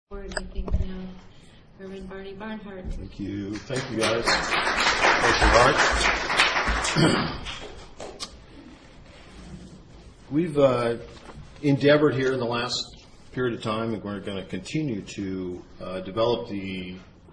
I think now, Reverend Barney Barnhart. Thank you. Thank you, guys. Thank you, Art. We've endeavored here in the last period of time, and we're going to continue to develop the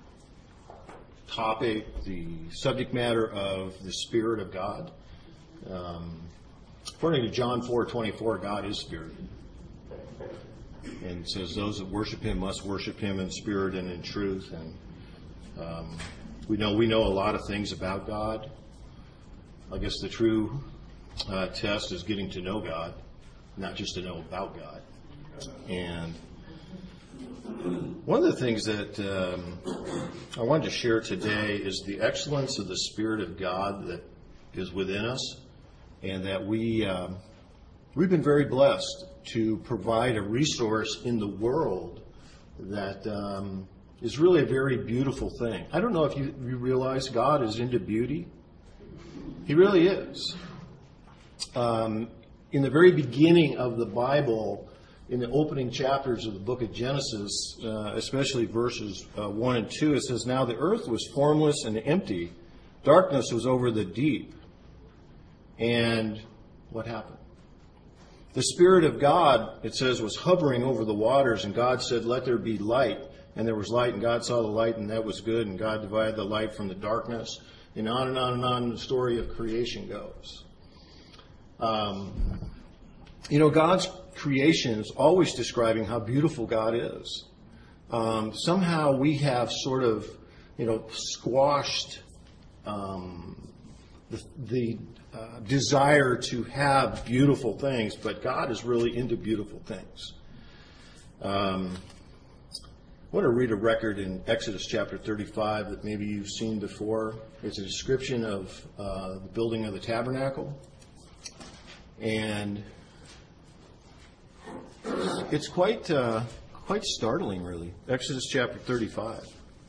topic, the subject matter of the Spirit of God. According to John 4:24, God is Spirit. And it says those that worship Him must worship Him in spirit and in truth. And we know a lot of things about God. I guess the true test is getting to know God, not just to know about God. And one of the things that I wanted to share today is the excellence of the Spirit of God that is within us, and that we've been very blessed to provide a resource in the world that is really a very beautiful thing. I don't know if you realize God is into beauty. He really is. In the very beginning of the Bible, in the opening chapters of the book of Genesis, especially verses 1 and 2, it says, "Now the earth was formless and empty. Darkness was over the deep." And what happened? The Spirit of God, it says, was hovering over the waters, and God said, "Let there be light." And there was light, and God saw the light, and that was good, and God divided the light from the darkness. And on and on and on the story of creation goes. God's creation is always describing how beautiful God is. Somehow we have sort of, squashed the desire to have beautiful things, but God is really into beautiful things. I want to read a record in Exodus chapter 35 that maybe you've seen before. It's a description of the building of the tabernacle. And it's quite startling, really. Exodus chapter 35.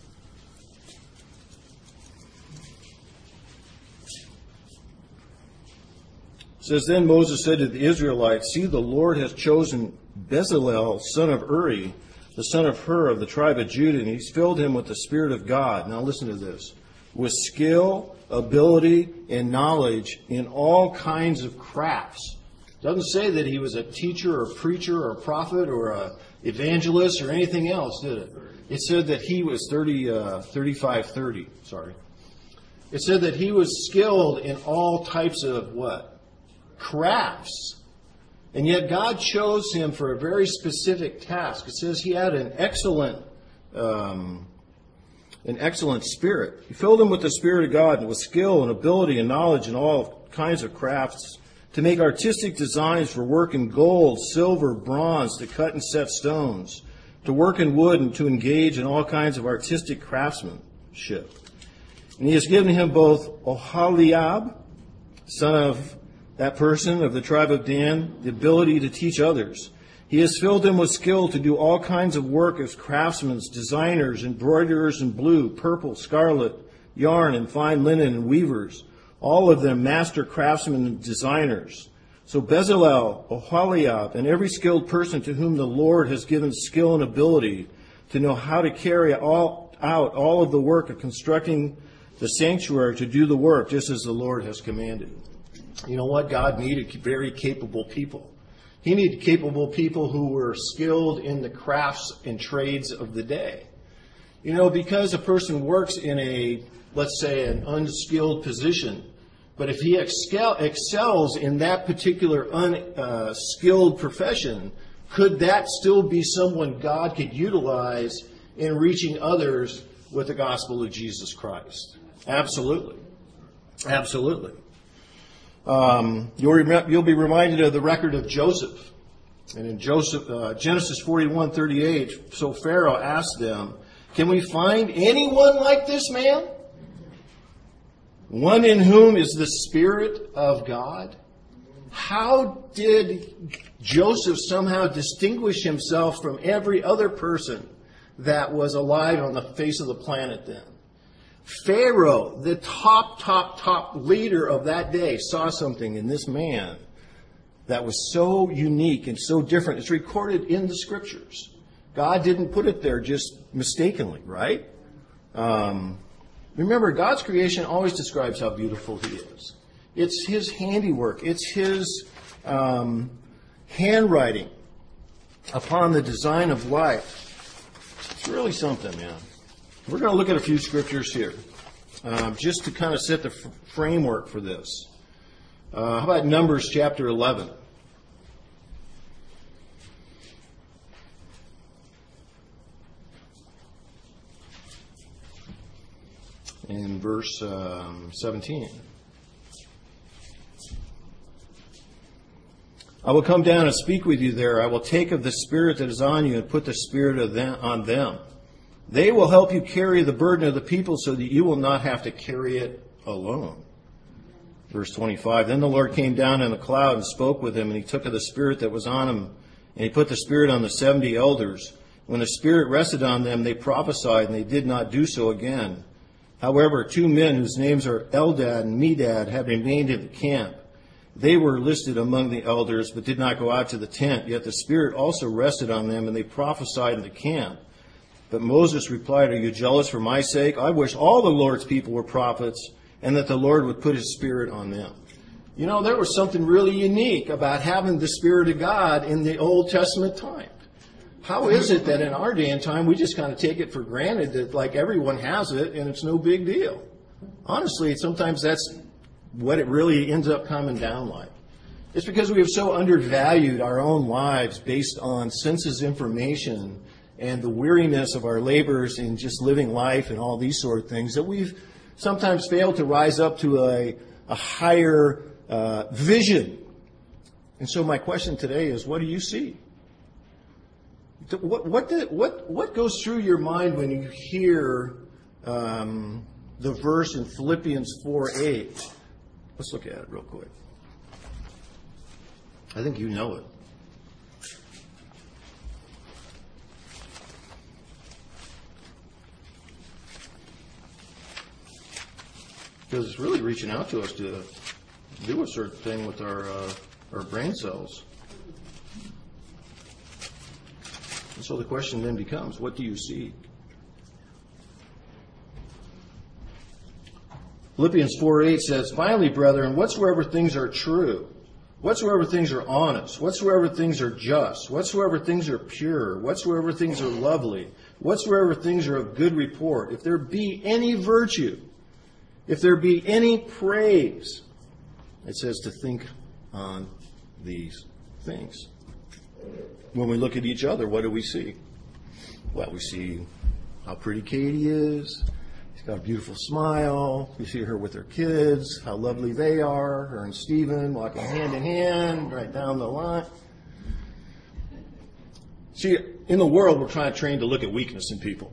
It says, "Then Moses said to the Israelites, 'See, the Lord has chosen Bezalel, son of Uri, the son of Hur of the tribe of Judah, and He's filled him with the Spirit of God.'" Now listen to this. "With skill, ability, and knowledge in all kinds of crafts." It doesn't say that he was a teacher or a preacher or a prophet or an evangelist or anything else, did it? It said that he was 35:30. Sorry. It said that he was skilled in all types of what? Crafts. And yet God chose him for a very specific task. It says he had an excellent spirit. He filled him with the Spirit of God, and with skill and ability and knowledge in all kinds of crafts, to make artistic designs for work in gold, silver, bronze, to cut and set stones, to work in wood, and to engage in all kinds of artistic craftsmanship. And He has given him both Oholiab, son of that person of the tribe of Dan, the ability to teach others. He has filled him with skill to do all kinds of work as craftsmen, designers, embroiderers in blue, purple, scarlet, yarn, and fine linen, and weavers, all of them master craftsmen and designers. So Bezalel, Oholiab, and every skilled person to whom the Lord has given skill and ability to know how to carry out all of the work of constructing the sanctuary, to do the work just as the Lord has commanded. You know what? God needed very capable people. He needed capable people who were skilled in the crafts and trades of the day. Because a person works in let's say, an unskilled position, but if he excels in that particular unskilled profession, could that still be someone God could utilize in reaching others with the gospel of Jesus Christ? Absolutely. Absolutely. You'll be reminded of the record of Joseph. And in Genesis 41:38, so Pharaoh asked them, "Can we find anyone like this man? One in whom is the Spirit of God?" How did Joseph somehow distinguish himself from every other person that was alive on the face of the planet then? Pharaoh, the top leader of that day, saw something in this man that was so unique and so different. It's recorded in the Scriptures. God didn't put it there just mistakenly, right? Remember, God's creation always describes how beautiful He is. It's His handiwork. It's His handwriting upon the design of life. It's really something, man. We're going to look at a few scriptures here, just to kind of set the framework for this. How about Numbers chapter 11? In verse 17. I will come down and speak with you there. I will take of the Spirit that is on you and put the Spirit of them on them. They will help you carry the burden of the people so that you will not have to carry it alone. Verse 25. Then the Lord came down in a cloud and spoke with him, and He took of the Spirit that was on him, and He put the Spirit on the 70 elders. When the Spirit rested on them, they prophesied, and they did not do so again. However, 2 men whose names are Eldad and Medad had remained in the camp. They were listed among the elders, but did not go out to the tent. Yet the Spirit also rested on them, and they prophesied in the camp. But Moses replied, are you jealous for my sake? I wish all the Lord's people were prophets, and that the Lord would put His Spirit on them. You know, there was something really unique about having the Spirit of God in the Old Testament time. How is it that in our day and time we just kind of take it for granted that like everyone has it and it's no big deal? Honestly, sometimes that's what it really ends up coming down like. It's because we have so undervalued our own lives based on census information and the weariness of our labors in just living life and all these sort of things that we've sometimes failed to rise up to a higher vision. And so my question today is, what do you see? What goes through your mind when you hear the verse in Philippians 4:8? Let's look at it real quick. I think you know it. Because it's really reaching out to us to do a certain thing with our brain cells. And so the question then becomes, what do you see? Philippians 4:8 says, finally, brethren, whatsoever things are true, whatsoever things are honest, whatsoever things are just, whatsoever things are pure, whatsoever things are lovely, whatsoever things are of good report, if there be any virtue, if there be any praise, it says to think on these things. When we look at each other, what do we see? Well, we see how pretty Katie is. She's got a beautiful smile. We see her with her kids, how lovely they are. Her and Stephen walking hand in hand right down the line. See, in the world, we're trying to train to look at weakness in people.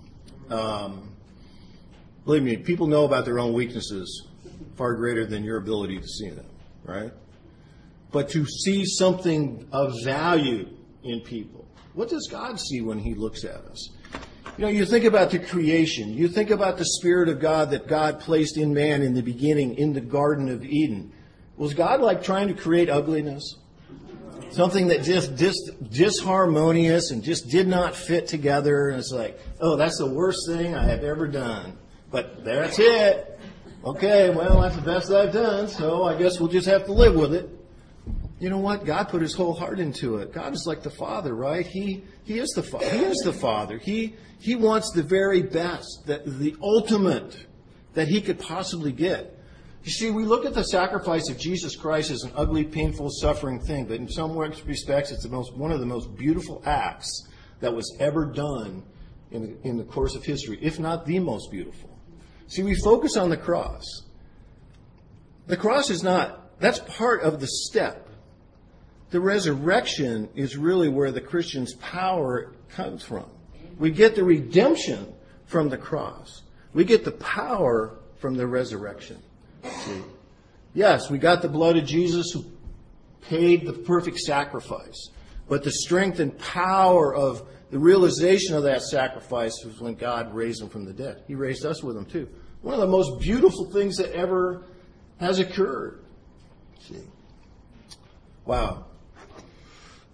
Believe me, people know about their own weaknesses far greater than your ability to see them, right? But to see something of value in people. What does God see when He looks at us? You know, you think about the creation. You think about the Spirit of God that God placed in man in the beginning in the Garden of Eden. Was God like trying to create ugliness? Something that just disharmonious and just did not fit together. And it's like, oh, that's the worst thing I have ever done. But that's it. Okay, well, that's the best I've done, so I guess we'll just have to live with it. You know what? God put His whole heart into it. God is like the Father, right? He is the Father. He is the Father. He wants the very best, the ultimate that He could possibly get. You see, we look at the sacrifice of Jesus Christ as an ugly, painful, suffering thing, but in some respects, it's one of the most beautiful acts that was ever done in the course of history, if not the most beautiful. See, we focus on the cross. The cross is not, that's part of the step. The resurrection is really where the Christian's power comes from. We get the redemption from the cross. We get the power from the resurrection. See? Yes, we got the blood of Jesus who paid the perfect sacrifice. But the strength and power of the realization of that sacrifice was when God raised Him from the dead. He raised us with Him too. One of the most beautiful things that ever has occurred. See? Wow.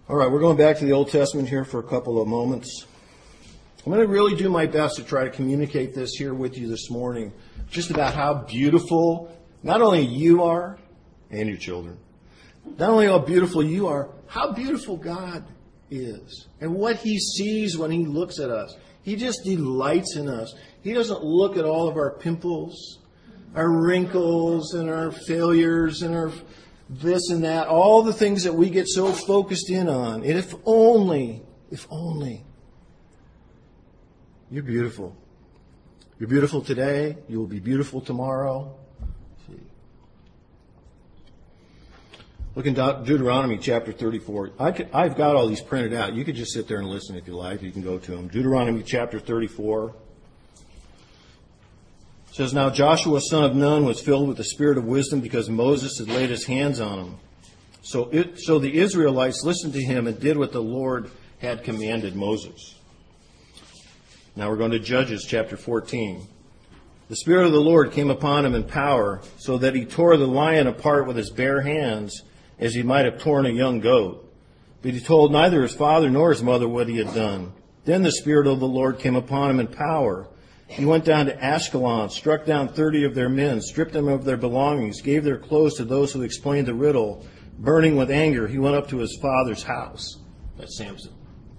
All right, we're going back to the Old Testament here for a couple of moments. I'm going to really do my best to try to communicate this here with you this morning, just about how beautiful not only you are and your children, not only how beautiful you are, how beautiful God is and what He sees when He looks at us. He just delights in us. He doesn't look at all of our pimples, our wrinkles, and our failures, and our this and that, all the things that we get so focused in on. And if only, you're beautiful. You're beautiful today. You will be beautiful tomorrow. Look in Deuteronomy chapter 34. I've got all these printed out. You could just sit there and listen if you like. You can go to them. Deuteronomy chapter 34. It says, Now Joshua son of Nun was filled with the spirit of wisdom because Moses had laid his hands on him. So the Israelites listened to him and did what the Lord had commanded Moses. Now we're going to Judges chapter 14. The Spirit of the Lord came upon him in power, so that he tore the lion apart with his bare hands, as he might have torn a young goat. But he told neither his father nor his mother what he had done. Then the Spirit of the Lord came upon him in power. He went down to Ashkelon, struck down 30 of their men, stripped them of their belongings, gave their clothes to those who explained the riddle. Burning with anger, he went up to his father's house. That's Samson.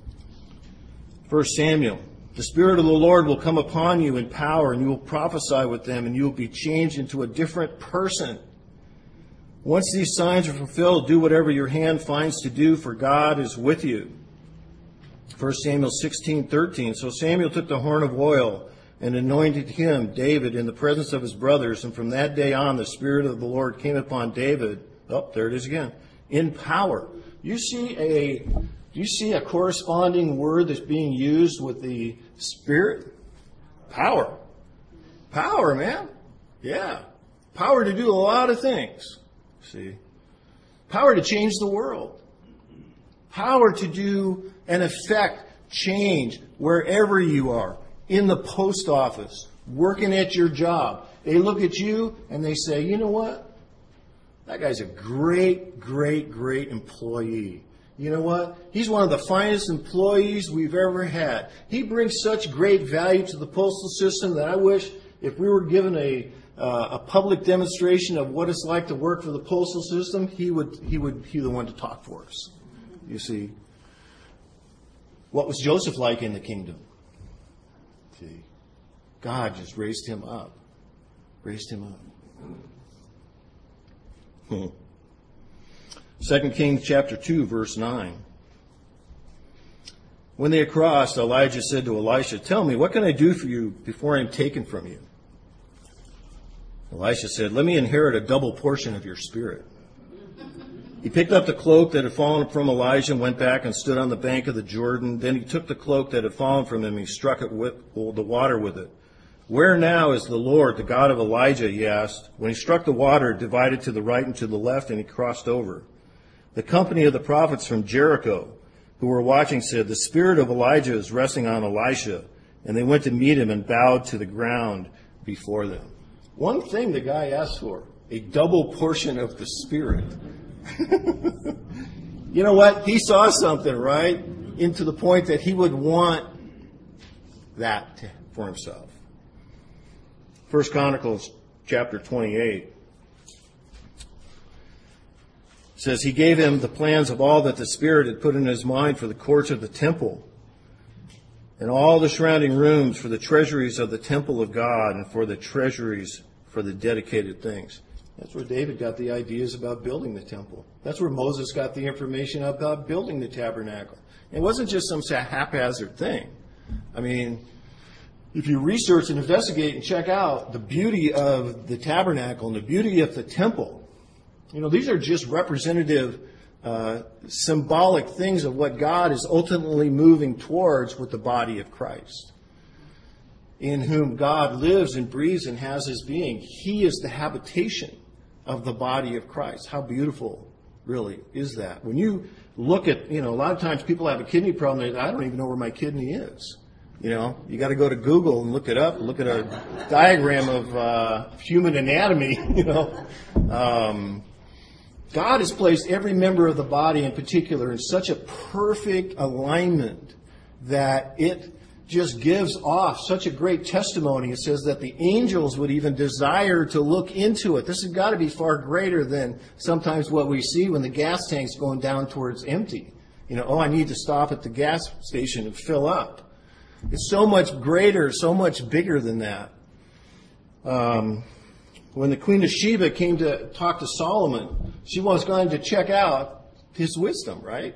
1 Samuel. The Spirit of the Lord will come upon you in power, and you will prophesy with them, and you will be changed into a different person. Once these signs are fulfilled, do whatever your hand finds to do, for God is with you. 1 Samuel 16:13. So Samuel took the horn of oil and anointed him, David, in the presence of his brothers, and from that day on the Spirit of the Lord came upon David. Oh, there it is again. In power. You see a corresponding word that's being used with the Spirit? Power. Power, man. Yeah. Power to do a lot of things. See? Power to change the world. Power to do and affect change wherever you are. In the post office, working at your job. They look at you and they say, you know what? That guy's a great employee. You know what? He's one of the finest employees we've ever had. He brings such great value to the postal system that I wish if we were given a public demonstration of what it's like to work for the postal system, he would be the one to talk for us. You see, what was Joseph like in the kingdom? See, God just raised him up. Raised him up. 2 Kings chapter 2, verse 9. When they had crossed, Elijah said to Elisha, Tell me, what can I do for you before I am taken from you? Elisha said, Let me inherit a double portion of your spirit. He picked up the cloak that had fallen from Elijah and went back and stood on the bank of the Jordan. Then he took the cloak that had fallen from him and he struck it with the water with it. Where now is the Lord, the God of Elijah, he asked. When he struck the water, it divided to the right and to the left, and he crossed over. The company of the prophets from Jericho who were watching said, The spirit of Elijah is resting on Elisha. And they went to meet him and bowed to the ground before them. One thing the guy asked for, a double portion of the Spirit. You know what? He saw something, right? Into the point that he would want that for himself. 1 Chronicles chapter 28 says, He gave him the plans of all that the Spirit had put in his mind for the courts of the temple and all the surrounding rooms for the treasuries of the temple of God and for the treasuries for the dedicated things. That's where David got the ideas about building the temple. That's where Moses got the information about building the tabernacle. It wasn't just some haphazard thing. I mean, if you research and investigate and check out the beauty of the tabernacle and the beauty of the temple, you know, these are just representative, symbolic things of what God is ultimately moving towards with the body of Christ, in whom God lives and breathes and has his being. He is the habitation of the body of Christ. How beautiful, really, is that? When you look at, you know, a lot of times people have a kidney problem. I don't even know where my kidney is. You know, you got to go to Google and look it up, look at a diagram of human anatomy, you know. God has placed every member of the body in particular in such a perfect alignment that it just gives off such a great testimony. It says that the angels would even desire to look into it. This has got to be far greater than sometimes what we see when the gas tank's going down towards empty. I need to stop at the gas station and fill up. It's so much greater, so much bigger than that. When the Queen of Sheba came to talk to Solomon, she was going to check out his wisdom, right?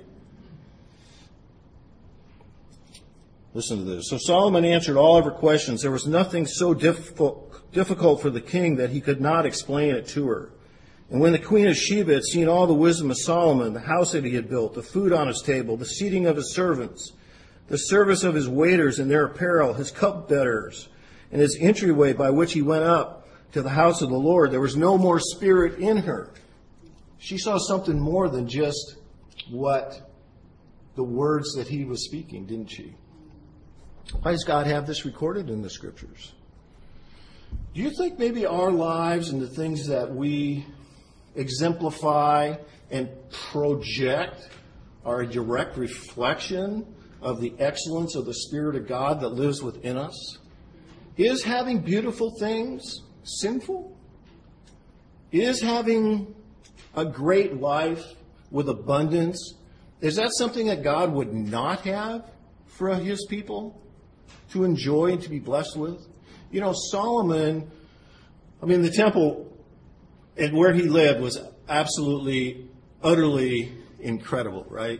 Listen to this. So Solomon answered all of her questions. There was nothing so difficult for the king that he could not explain it to her. And when the Queen of Sheba had seen all the wisdom of Solomon, the house that he had built, the food on his table, the seating of his servants, the service of his waiters and their apparel, his cupbearers, and his entryway by which he went up to the house of the Lord, there was no more spirit in her. She saw something more than just what the words that he was speaking, didn't she? Why does God have this recorded in the Scriptures? Do you think maybe our lives and the things that we exemplify and project are a direct reflection of the excellence of the Spirit of God that lives within us? Is having beautiful things sinful? Is having a great life with abundance, is that something that God would not have for his people to enjoy and to be blessed with? Solomon, the temple and where he lived was absolutely, utterly incredible, right?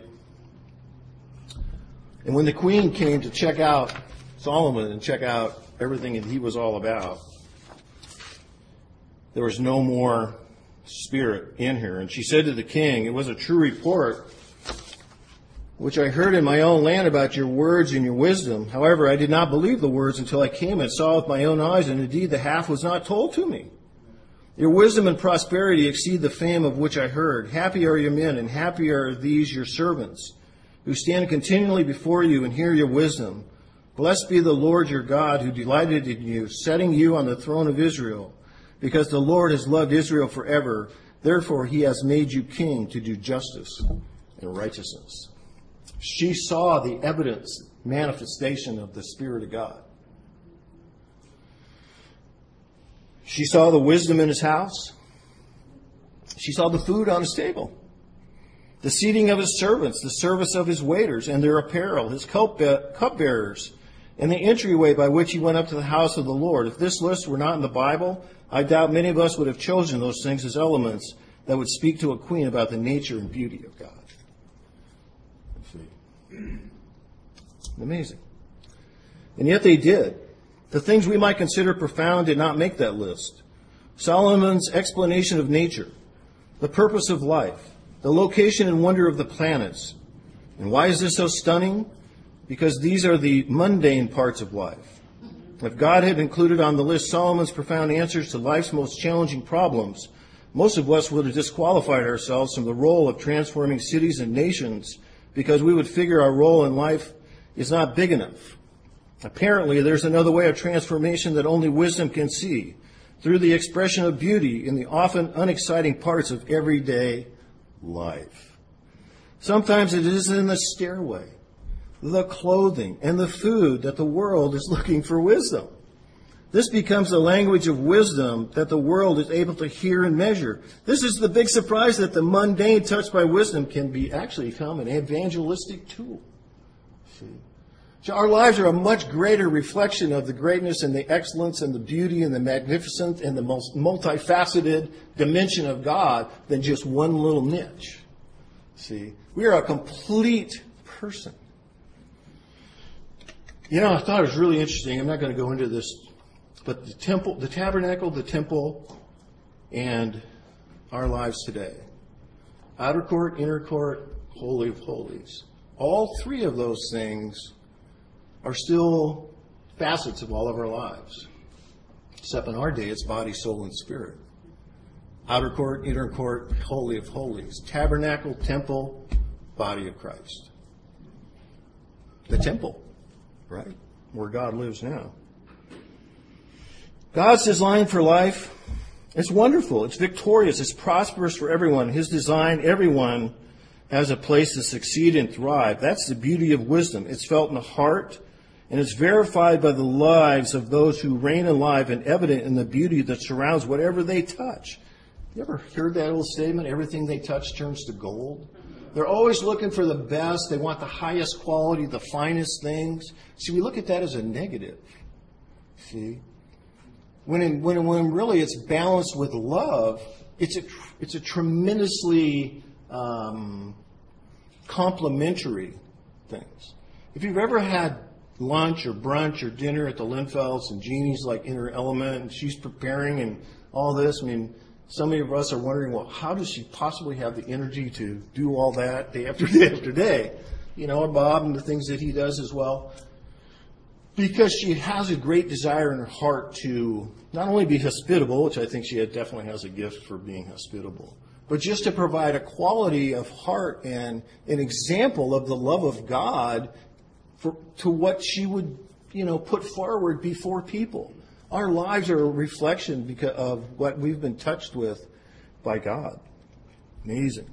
And when the queen came to check out Solomon and check out everything that he was all about, there was no more spirit in her. And she said to the king, "It was a true report which I heard in my own land about your words and your wisdom. However, I did not believe the words until I came and saw with my own eyes, and indeed the half was not told to me. Your wisdom and prosperity exceed the fame of which I heard. Happy are your men, and happy are these your servants, who stand continually before you and hear your wisdom. Blessed be the Lord your God, who delighted in you, setting you on the throne of Israel, because the Lord has loved Israel forever. Therefore he has made you king to do justice and righteousness." She saw the evidence, manifestation of the Spirit of God. She saw the wisdom in his house. She saw the food on his table, the seating of his servants, the service of his waiters and their apparel, his cupbearers, and the entryway by which he went up to the house of the Lord. If this list were not in the Bible, I doubt many of us would have chosen those things as elements that would speak to a queen about the nature and beauty of God. Amazing. And yet they did. The things we might consider profound did not make that list. Solomon's explanation of nature, the purpose of life, the location and wonder of the planets. And why is this so stunning? Because these are the mundane parts of life. If God had included on the list Solomon's profound answers to life's most challenging problems, most of us would have disqualified ourselves from the role of transforming cities and nations, because we would figure our role in life is not big enough. Apparently, there's another way of transformation that only wisdom can see, through the expression of beauty in the often unexciting parts of everyday life. Sometimes it is in the stairway, the clothing, and the food that the world is looking for wisdom. This becomes the language of wisdom that the world is able to hear and measure. This is the big surprise, that the mundane touched by wisdom can become an evangelistic tool. See? So our lives are a much greater reflection of the greatness and the excellence and the beauty and the magnificence and the most multifaceted dimension of God than just one little niche. See? We are a complete person. I thought it was really interesting. I'm not going to go into this. But the temple, the tabernacle, the temple, and our lives today. Outer court, inner court, holy of holies. All three of those things are still facets of all of our lives. Except in our day, it's body, soul, and spirit. Outer court, inner court, holy of holies. Tabernacle, temple, body of Christ. The temple, right? Where God lives now. God's design for life It's wonderful. It's victorious. It's prosperous for everyone. His design, everyone has a place to succeed and thrive. That's the beauty of wisdom. It's felt in the heart, and it's verified by the lives of those who reign in life and evident in the beauty that surrounds whatever they touch. You ever heard that old statement, everything they touch turns to gold? They're always looking for the best. They want the highest quality, the finest things. See, we look at that as a negative. See? When really it's balanced with love, it's a tremendously complementary things. If you've ever had lunch or brunch or dinner at the Linfelds and Jeannie's like in her element and she's preparing and all this, I mean, some of us are wondering, well, how does she possibly have the energy to do all that day after day after day? You know, and Bob and the things that he does as well. Because she has a great desire in her heart to not only be hospitable, which I think she definitely has a gift for being hospitable, but just to provide a quality of heart and an example of the love of God to what she would, put forward before people. Our lives are a reflection because of what we've been touched with by God. Amazing.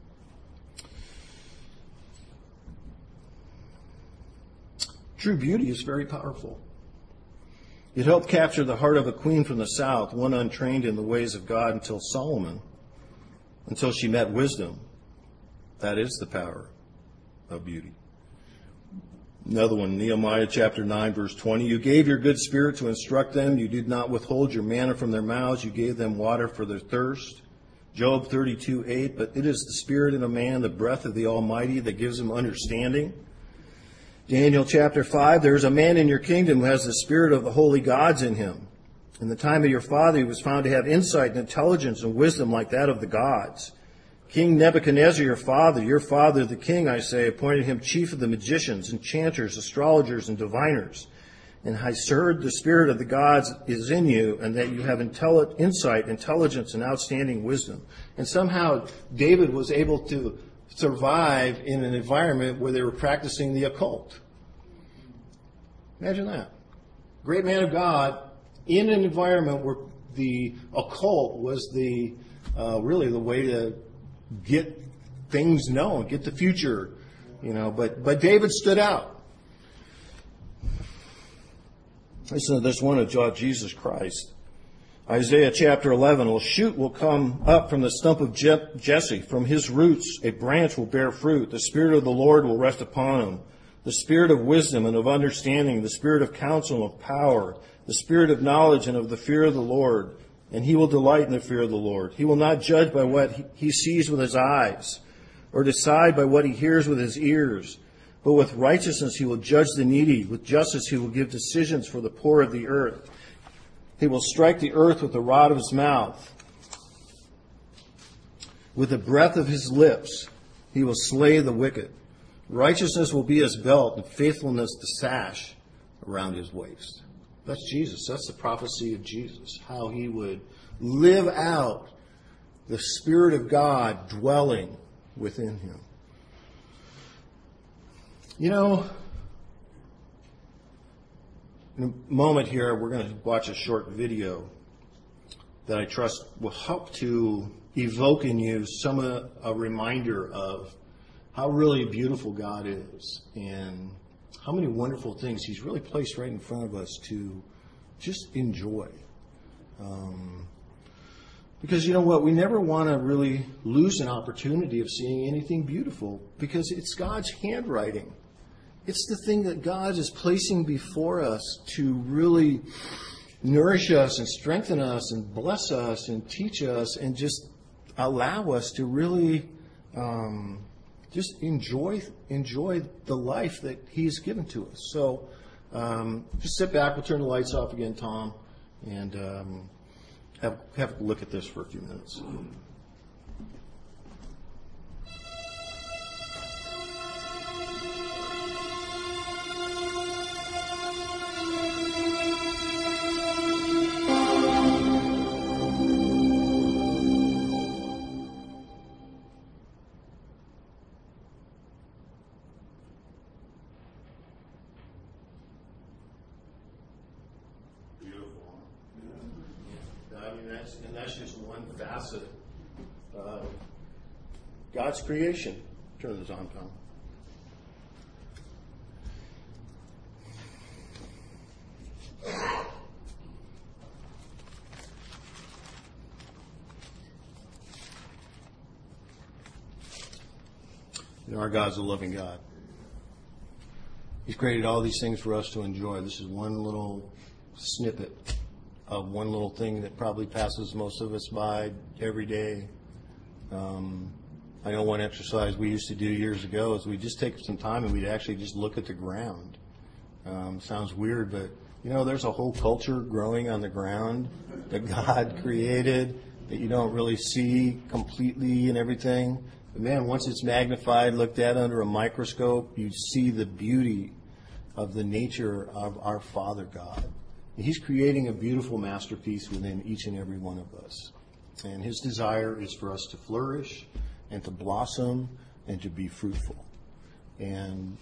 True beauty is very powerful. It helped capture the heart of a queen from the south, one untrained in the ways of God until she met wisdom. That is the power of beauty. Another one, Nehemiah chapter 9, verse 20. You gave your good spirit to instruct them. You did not withhold your manna from their mouths. You gave them water for their thirst. Job 32, 8. But it is the spirit in a man, the breath of the Almighty, that gives him understanding. Daniel chapter 5, there is a man in your kingdom who has the spirit of the holy gods in him. In the time of your father, he was found to have insight and intelligence and wisdom like that of the gods. King Nebuchadnezzar, your father the king, I say, appointed him chief of the magicians, enchanters, astrologers, and diviners. And I heard the spirit of the gods is in you, and that you have insight, intelligence, and outstanding wisdom. And somehow David was able to survive in an environment where they were practicing the occult. Imagine that. Great man of God in an environment where the occult was really the way to get things known, get the future, but David stood out. Listen to this one of Jesus Christ. Isaiah chapter 11, a shoot will come up from the stump of Jesse. From his roots a branch will bear fruit. The Spirit of the Lord will rest upon him. The Spirit of wisdom and of understanding, the Spirit of counsel and of power, the Spirit of knowledge and of the fear of the Lord. And he will delight in the fear of the Lord. He will not judge by what he sees with his eyes, or decide by what he hears with his ears. But with righteousness he will judge the needy. With justice he will give decisions for the poor of the earth. He will strike the earth with the rod of his mouth. With the breath of his lips he will slay the wicked. Righteousness will be his belt, and faithfulness the sash around his waist. That's Jesus. That's the prophecy of Jesus. How he would live out the Spirit of God dwelling within him. In a moment here, we're going to watch a short video that I trust will help to evoke in you a reminder of how really beautiful God is and how many wonderful things he's really placed right in front of us to just enjoy. Because you know what? We never want to really lose an opportunity of seeing anything beautiful because it's God's handwriting. It's the thing that God is placing before us to really nourish us and strengthen us and bless us and teach us and just allow us to really just enjoy the life that he's given to us. So just sit back. We'll turn the lights off again, Tom, and have a look at this for a few minutes. and that's just one facet of God's creation. Turn this on, Tom. Our God's a loving God. He's created all these things for us to enjoy. This is one little snippet of one little thing that probably passes most of us by every day. I know one exercise we used to do years ago is we'd just take some time and we'd actually just look at the ground. Sounds weird, but there's a whole culture growing on the ground that God created that you don't really see completely and everything. But man, once it's magnified, looked at under a microscope, you see the beauty of the nature of our Father God. He's creating a beautiful masterpiece within each and every one of us. And his desire is for us to flourish and to blossom and to be fruitful. And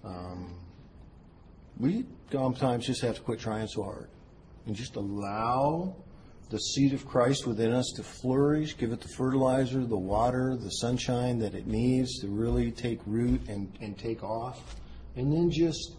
we sometimes just have to quit trying so hard and just allow the seed of Christ within us to flourish, give it the fertilizer, the water, the sunshine that it needs to really take root and take off. And then just,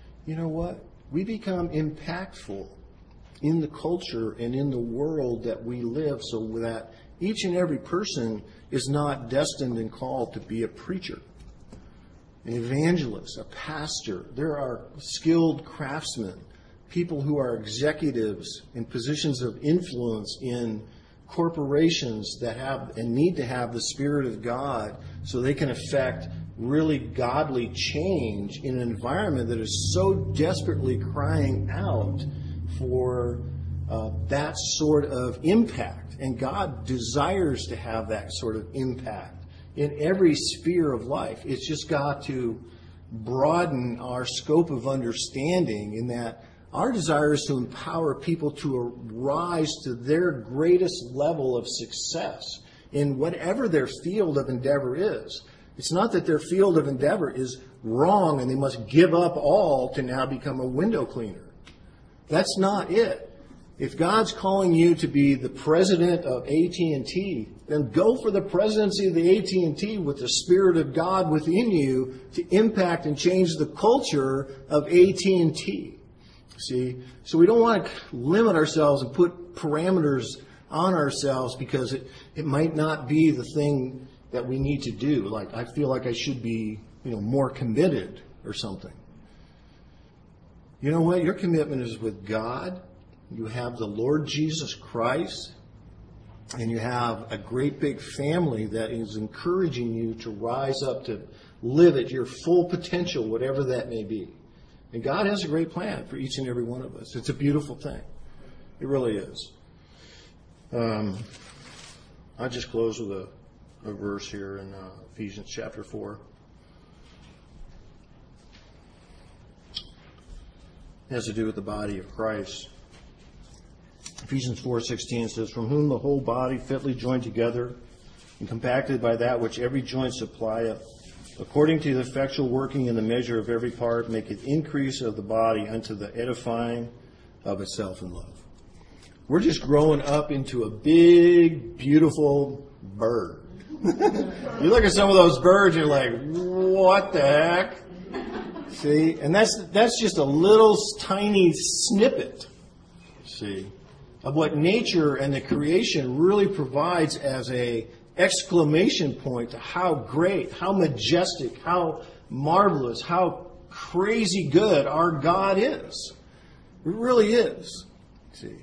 we become impactful in the culture and in the world that we live, so that each and every person is not destined and called to be a preacher, an evangelist, a pastor. There are skilled craftsmen, people who are executives in positions of influence in corporations that have and need to have the Spirit of God so they can affect really godly change in an environment that is so desperately crying out for that sort of impact. And God desires to have that sort of impact in every sphere of life. It's just got to broaden our scope of understanding in that our desire is to empower people to rise to their greatest level of success in whatever their field of endeavor is. It's not that their field of endeavor is wrong and they must give up all to now become a window cleaner. That's not it. If God's calling you to be the president of AT&T, then go for the presidency of the AT&T with the Spirit of God within you to impact and change the culture of AT&T. See? So we don't want to limit ourselves and put parameters on ourselves because it might not be the thing that we need to do. Like, I feel like I should be, more committed or something. You know what? Your commitment is with God. You have the Lord Jesus Christ. And you have a great big family that is encouraging you to rise up to live at your full potential, whatever that may be. And God has a great plan for each and every one of us. It's a beautiful thing. It really is. I'll just close with a verse here in Ephesians chapter 4. It has to do with the body of Christ. Ephesians 4:16 says, "From whom the whole body fitly joined together and compacted by that which every joint supplieth, according to the effectual working in the measure of every part, maketh increase of the body unto the edifying of itself in love." We're just growing up into a big, beautiful bird. You look at some of those birds, you're like, what the heck? See? And that's just a little tiny snippet, see, of what nature and the creation really provides as a exclamation point to how great, how majestic, how marvelous, how crazy good our God is. It really is. See?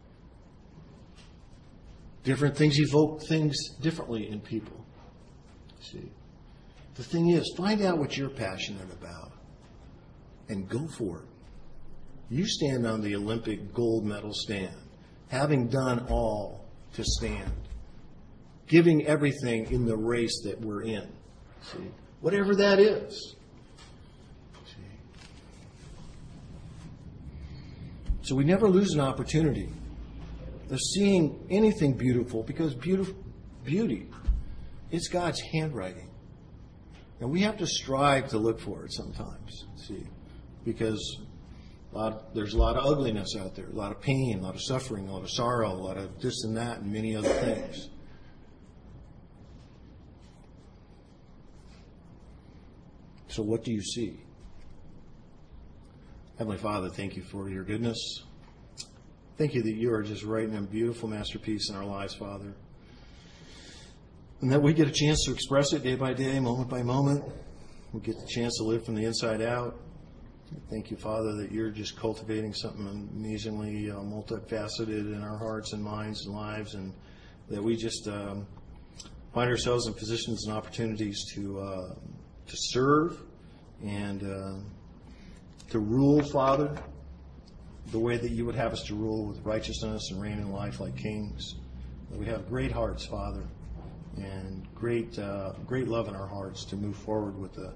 Different things evoke things differently in people. See? The thing is, find out what you're passionate about and go for it. You stand on the Olympic gold medal stand, having done all to stand, giving everything in the race that we're in. See? Whatever that is. See? So we never lose an opportunity of seeing anything beautiful, because beauty, it's God's handwriting. And we have to strive to look for it sometimes, see, because There's a lot of ugliness out there, a lot of pain, a lot of suffering, a lot of sorrow, a lot of this and that, and many other things. So what do you see? Heavenly Father, thank you for your goodness. Thank you that you are just writing a beautiful masterpiece in our lives, Father. And that we get a chance to express it day by day, moment by moment. We get the chance to live from the inside out. Thank you, Father, that you're just cultivating something amazingly multifaceted in our hearts and minds and lives, and that we just find ourselves in positions and opportunities to serve and to rule, Father, the way that you would have us to rule, with righteousness and reign in life like kings. That we have great hearts, Father, and great love in our hearts to move forward with the